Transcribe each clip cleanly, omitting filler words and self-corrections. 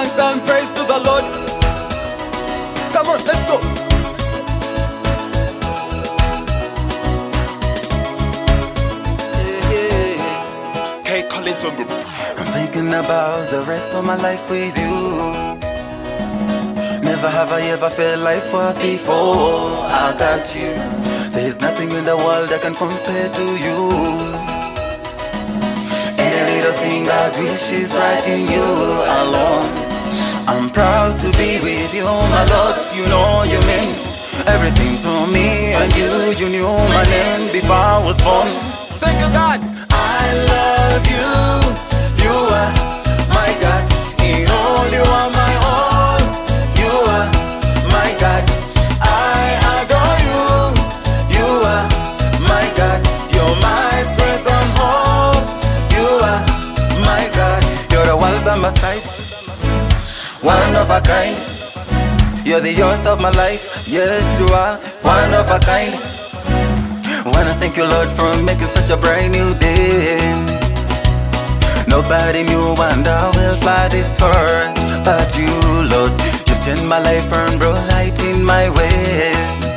thanks and praise to the Lord. Come on, let's go. Hey, Collins on the. I'm thinking about the rest of my life with you. Never have I ever felt life worth before I got you. There's nothing in the world that can compare to you. Any little thing I wish is right in you alone. I'm proud to be with you, my Lord. You know you mean everything to me, and you knew my name before I was born. Thank you, God. I love you. You are my God. In all you are my all. You are my God. I adore you. You are my God. You're my strength and hope. You are my God. You're the one by my side, one of a kind. You're the earth of my life. Yes, you are one of a kind. Wanna thank you, Lord, for making such a brand new day. Nobody knew and I will fly this far, but you, Lord, you've changed my life and brought light in my way.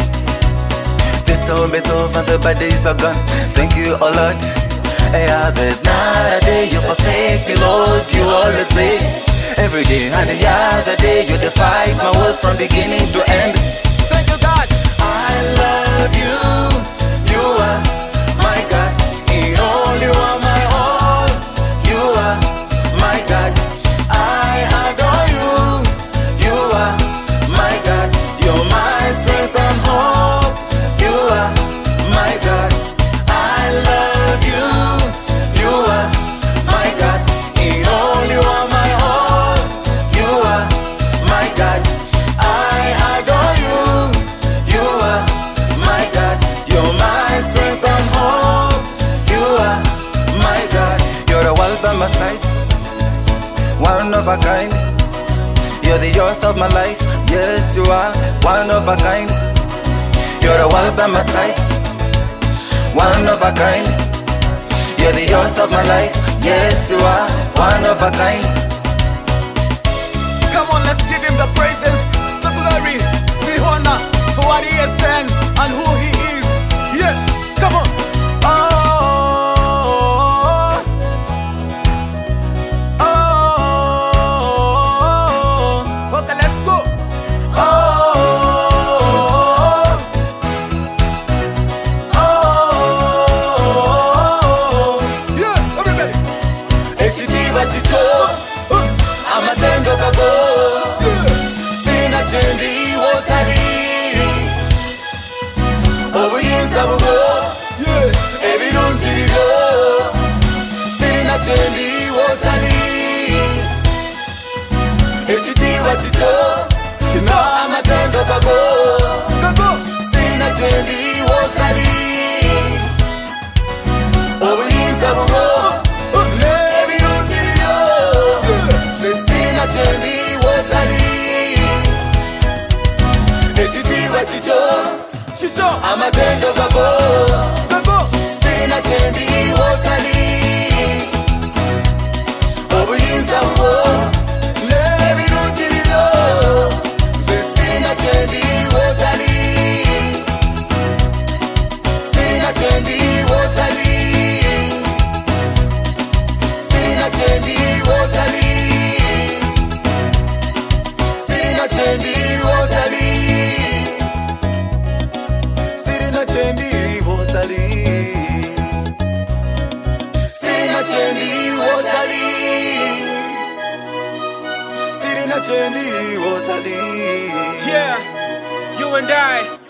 This storm is over, the bad days are gone. Thank you, oh Lord. Yeah, there's not a day you forsake me, Lord. You always say every day and the other day you defy my words from beginning to end. Thank you, God. I love you. You are my God. In all you are my all. You are my God. I adore you. You are my God. You're my strength and hope. You are my God. I love you. You are my God. In all you are my all. You are my God. I adore you. You are my God. You're my strength and hope. You are my God. You're the world by my side, one of a kind. You're the earth of my life. Yes, you are one of a kind. You're the world by my side, one of a kind. You're the earth of my life. Yes, you are one of a kind. Come on, let's give him the praises, the glory, the honor for what he has done and who he is. Yeah, come on. Oh, oh, okay, let's go. Oh, oh, yeah, everybody. Echitiva chicho, amatendo kako, sina chendi wotali. Obuyinza bugo, ebirungi bibyo, sirina kyendi wotali. Ekitiibwa kikyo, kino amatendo gago, sirina kyendi wotali. Obuyinza bugo, ebirungi bibyo, sirina kyendi wotali. Ekitiibwa kikyo, amatendo gago, sirina kyendi wotali. Obuyinza bwo n'ebirungi bibyo, nze sirina kyendi wotali. Sirina kyendi wotali. Sirina kyendi wotali. Sirina kyendi wotali. Sirina kyendi wotali. Sirina kyendi wotali. Sirina kyendi wotali. Yeah, you and I.